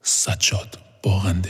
سجاد باغنده.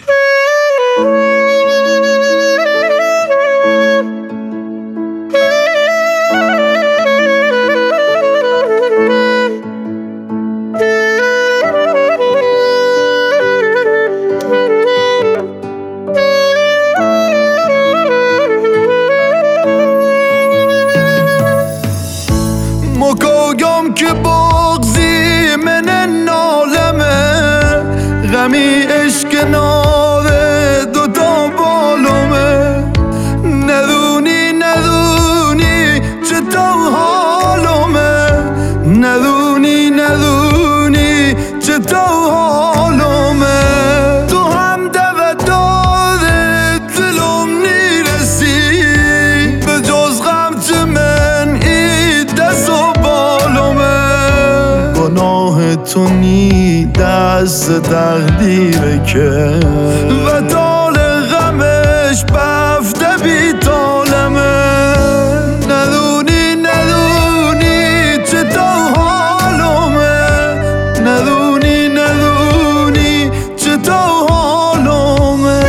مکاگم که بغزی من نالمه غمی عشق ناره دوتا بالومه ندونی ندونی چطور حالومه ندونی ندونی چطور حالومه تو هم دواداره دلم نیرسی به جز غم چه من ای دست و بالومه گناه تو نی دست تقدیره که و طال غمش بفته بی طالمه ندونی ندونی چطور حالومه ندونی ندونی چطور حالومه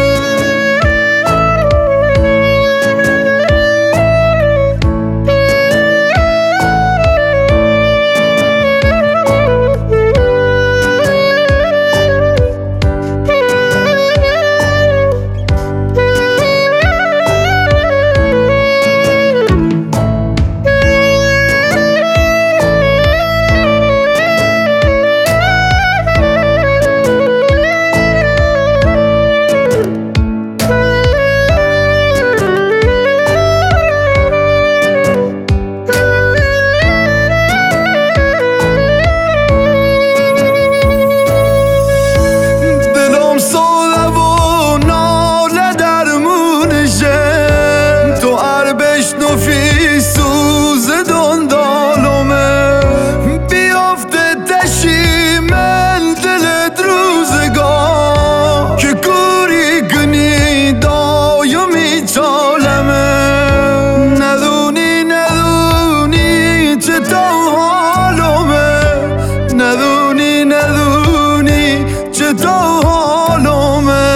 نفی سوز دندالومه بیافته تشی من دلت روزگار که کوری کنی دایمی چالمه ندونی ندونی چطور حالومه ندونی ندونی چطور حالومه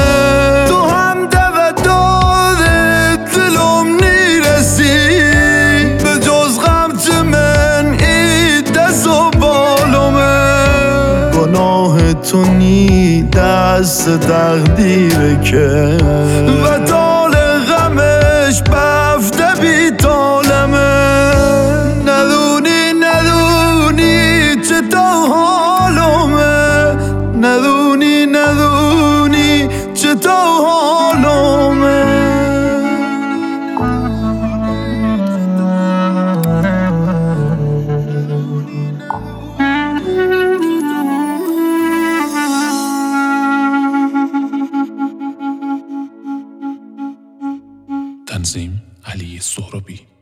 تو نی دست تقدیره که و طال غمش بفته بی طالمه ندونی ندونی چطور حالومه ندونی ندونی چطور حالومه تنظیم علی سهرابی.